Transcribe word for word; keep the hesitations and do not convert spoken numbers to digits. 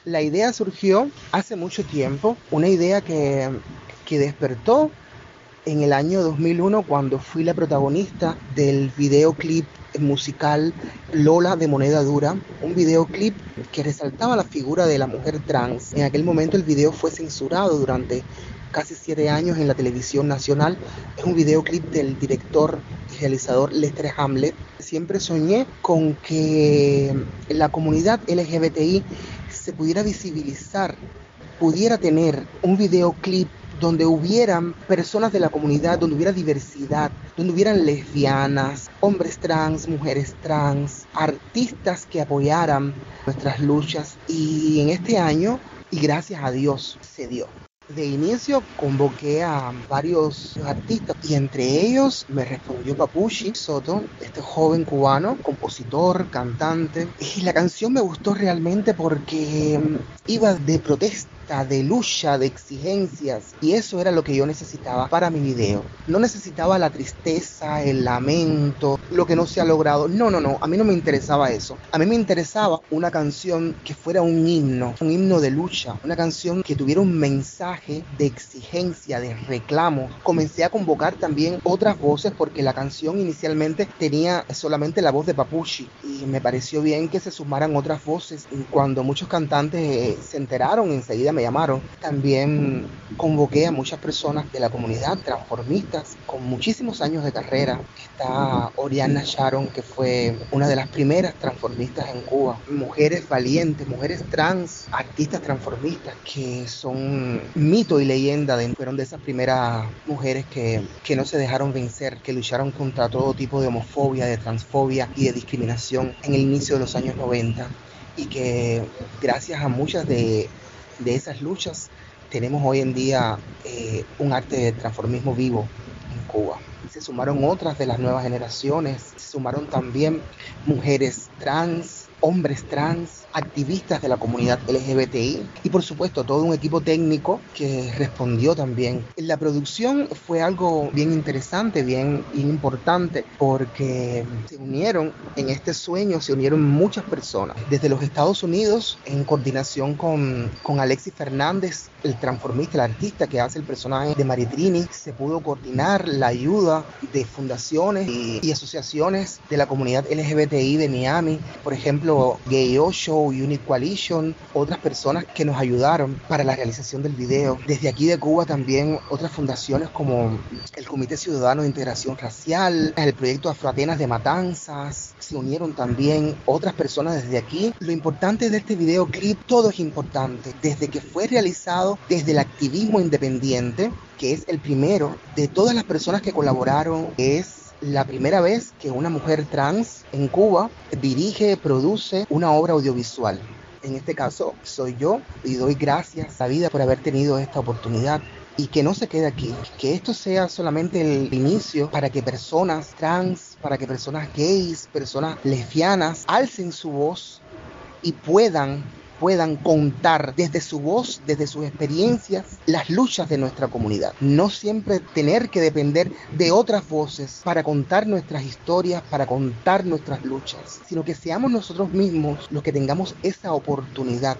La idea surgió hace mucho tiempo, una idea que, que despertó en el año dos mil uno cuando fui la protagonista del videoclip musical Lola de Moneda Dura, un videoclip que resaltaba la figura de la mujer trans. En aquel momento el video fue censurado durante casi siete años en la televisión nacional. Es un videoclip del director y realizador Lester Hamlet. Siempre soñé con que la comunidad L G B T I se pudiera visibilizar, pudiera tener un videoclip donde hubieran personas de la comunidad, donde hubiera diversidad, donde hubieran lesbianas, hombres trans, mujeres trans, artistas que apoyaran nuestras luchas. Y en este año, y gracias a Dios, se dio. De inicio convoqué a varios artistas y entre ellos me respondió Papushi Soto, este joven cubano, compositor, cantante. Y la canción me gustó realmente porque iba de protesta, de lucha, de exigencias, y eso era lo que yo necesitaba para mi video. No necesitaba la tristeza, el lamento, lo que no se ha logrado. No, no, no, a mí no me interesaba eso. A mí me interesaba una canción que fuera un himno, un himno de lucha, una canción que tuviera un mensaje de exigencia, de reclamo. Comencé a convocar también otras voces porque la canción inicialmente tenía solamente la voz de Papushi y me pareció bien que se sumaran otras voces. Y cuando muchos cantantes eh, se enteraron, enseguida me llamaron. También convoqué a muchas personas de la comunidad, transformistas, con muchísimos años de carrera. Está Oriana Sharon, que fue una de las primeras transformistas en Cuba. Mujeres valientes, mujeres trans, artistas transformistas, que son mito y leyenda, de, fueron de esas primeras mujeres que, que no se dejaron vencer, que lucharon contra todo tipo de homofobia, de transfobia y de discriminación en el inicio de los años noventa. Y que gracias a muchas de de esas luchas tenemos hoy en día eh, un arte de transformismo vivo en Cuba. Se sumaron otras de las nuevas generaciones, se sumaron también mujeres trans, hombres trans, activistas de la comunidad L G B T I y por supuesto todo un equipo técnico que respondió también. La producción fue algo bien interesante, bien, bien importante porque se unieron en este sueño, se unieron muchas personas desde los Estados Unidos en coordinación con, con Alexis Fernández, el transformista, el artista que hace el personaje de Maritrini. Se pudo coordinar la ayuda de fundaciones y, y asociaciones de la comunidad L G B T I de Miami, por ejemplo Gay Osho, Unique Coalition, otras personas que nos ayudaron para la realización del video. Desde aquí de Cuba también otras fundaciones como el Comité Ciudadano de Integración Racial, el proyecto Afroatenas de Matanzas, se unieron también otras personas desde aquí. Lo importante de este videoclip, todo es importante, desde que fue realizado desde el activismo independiente, que es el primero de todas las personas que colaboraron, es la primera vez que una mujer trans en Cuba dirige, produce una obra audiovisual. En este caso soy yo y doy gracias a la vida por haber tenido esta oportunidad. Y que no se quede aquí, que esto sea solamente el inicio para que personas trans, para que personas gays, personas lesbianas alcen su voz y puedan puedan contar desde su voz, desde sus experiencias, las luchas de nuestra comunidad. No siempre tener que depender de otras voces para contar nuestras historias, para contar nuestras luchas, sino que seamos nosotros mismos los que tengamos esa oportunidad